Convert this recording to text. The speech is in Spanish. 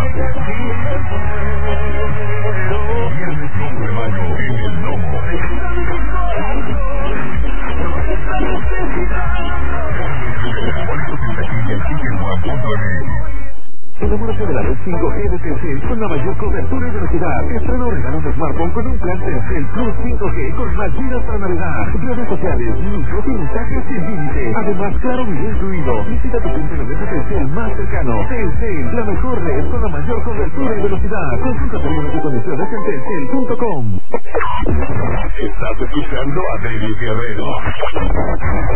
Viernes 2 de mayo en el Nomo. Enamórate de la red 5G de Telcel con la mayor cobertura y velocidad. Estrena o regala un smartphone con un plan Telcel Plus 5G con más vida para Navidad. Redes sociales, micros y mensajes sin límite. Además, claro video incluido. Visita tu punto de venta Telcel más cercano. Telcel, la mejor red con la mayor cobertura y velocidad. Consulta términos y condiciones en telcel.com. Estás escuchando a David Guerrero.